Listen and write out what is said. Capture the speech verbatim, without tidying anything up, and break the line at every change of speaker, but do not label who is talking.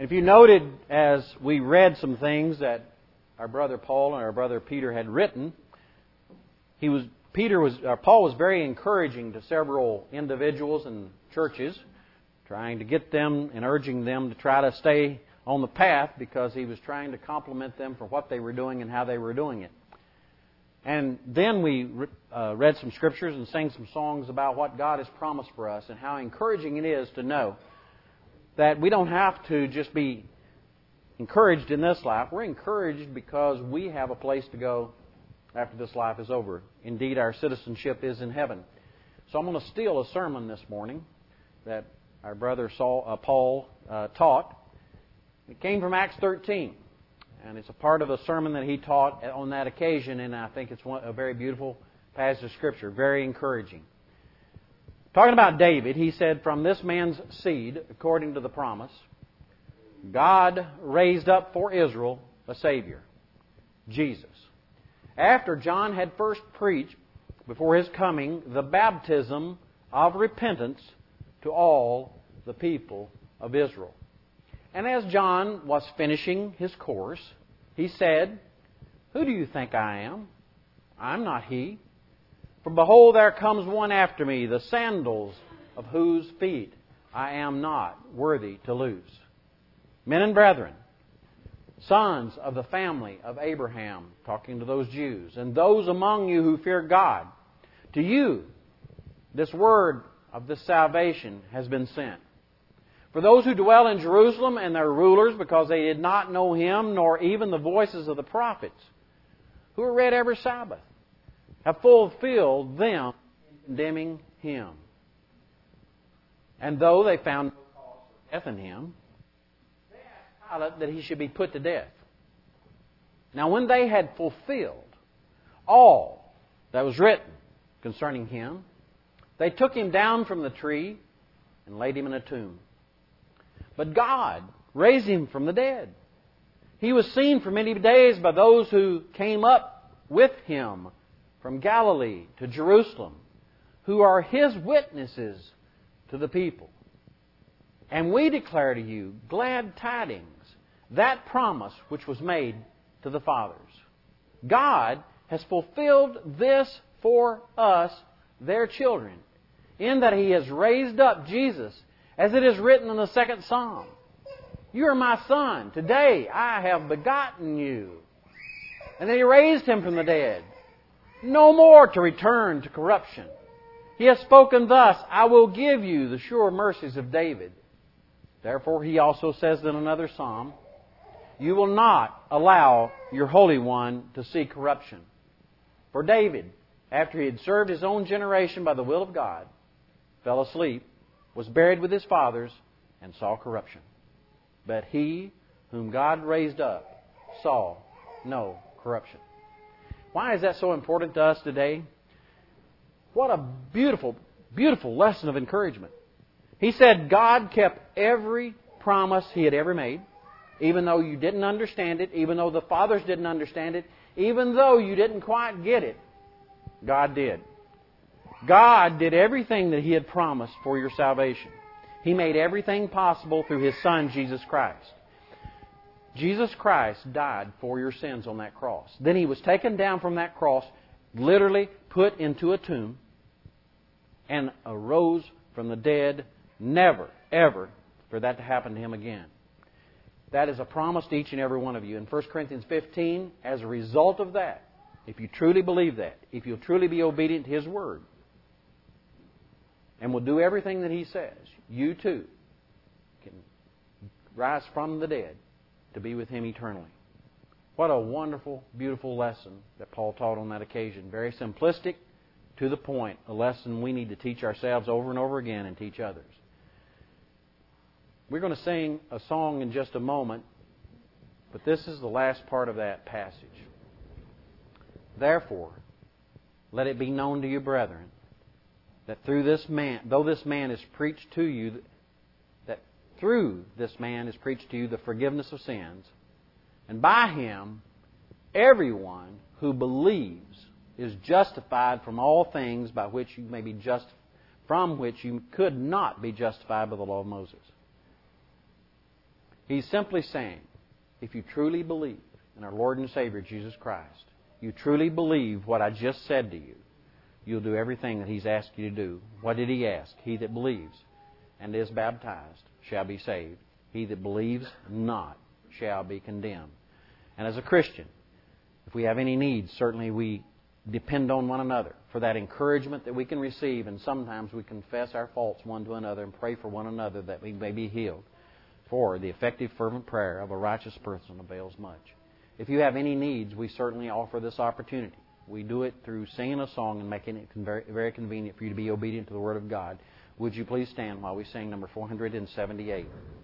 And if you noted as we read some things that our brother Paul and our brother Peter had written, he was Peter was uh, Paul was very encouraging to several individuals and churches, trying to get them and urging them to try to stay on the path, because he was trying to compliment them for what they were doing and how they were doing it. And then we uh, read some scriptures and sang some songs about what God has promised for us and how encouraging it is to know that we don't have to just be encouraged in this life. We're encouraged because we have a place to go after this life is over. Indeed, our citizenship is in heaven. So I'm going to steal a sermon this morning that our brother Saul, uh, Paul uh, taught. It came from Acts thirteen, and it's a part of a sermon that he taught on that occasion, and I think it's one, a very beautiful passage of Scripture, very encouraging. Talking about David, he said, "From this man's seed, according to the promise, God raised up for Israel a Savior, Jesus. After John had first preached before his coming the baptism of repentance to all the people of Israel. And as John was finishing his course, he said, 'Who do you think I am? I'm not he. For behold, there comes one after me, the sandals of whose feet I am not worthy to loose. Men and brethren, sons of the family of Abraham,'" talking to those Jews, "'and those among you who fear God, to you this word of this salvation has been sent. For those who dwell in Jerusalem and their rulers, because they did not know Him, nor even the voices of the prophets, who are read every Sabbath, have fulfilled them in condemning Him. And though they found no cause for death in Him, they asked Pilate that He should be put to death. Now when they had fulfilled all that was written concerning Him, they took Him down from the tree and laid Him in a tomb. But God raised Him from the dead. He was seen for many days by those who came up with Him from Galilee to Jerusalem, who are His witnesses to the people. And we declare to you glad tidings, that promise which was made to the fathers. God has fulfilled this for us, their children, in that He has raised up Jesus, as it is written in the second Psalm. You are my son. Today I have begotten you. And then He raised Him from the dead, no more to return to corruption. He has spoken thus, I will give you the sure mercies of David. Therefore He also says in another Psalm, you will not allow your Holy One to see corruption. For David, after he had served his own generation by the will of God, fell asleep, was buried with his fathers, and saw corruption. But he whom God raised up saw no corruption. Why is that so important to us today? What a beautiful, beautiful lesson of encouragement. He said God kept every promise He had ever made, even though you didn't understand it, even though the fathers didn't understand it, even though you didn't quite get it. God did. God did everything that He had promised for your salvation. He made everything possible through His Son, Jesus Christ. Jesus Christ died for your sins on that cross. Then He was taken down from that cross, literally put into a tomb, and arose from the dead, never, ever for that to happen to Him again. That is a promise to each and every one of you. In First Corinthians fifteen, as a result of that, if you truly believe that, if you'll truly be obedient to His Word, and will do everything that He says, you too can rise from the dead to be with Him eternally. What a wonderful, beautiful lesson that Paul taught on that occasion. Very simplistic, to the point, a lesson we need to teach ourselves over and over again and teach others. We're going to sing a song in just a moment, but this is the last part of that passage. Therefore, let it be known to you, brethren, that through this man, though this man is preached to you, that through this man is preached to you the forgiveness of sins, and by Him everyone who believes is justified from all things by which you may be just, from which you could not be justified by the law of Moses. He's simply saying, if you truly believe in our Lord and Savior Jesus Christ, you truly believe what I just said to you, you'll do everything that He's asked you to do. What did He ask? He that believes and is baptized shall be saved. He that believes not shall be condemned. And as a Christian, if we have any needs, certainly we depend on one another for that encouragement that we can receive, and sometimes we confess our faults one to another and pray for one another that we may be healed. For the effective, fervent prayer of a righteous person avails much. If you have any needs, we certainly offer this opportunity. We do it through singing a song and making it very, very convenient for you to be obedient to the Word of God. Would you please stand while we sing number four hundred seventy-eight?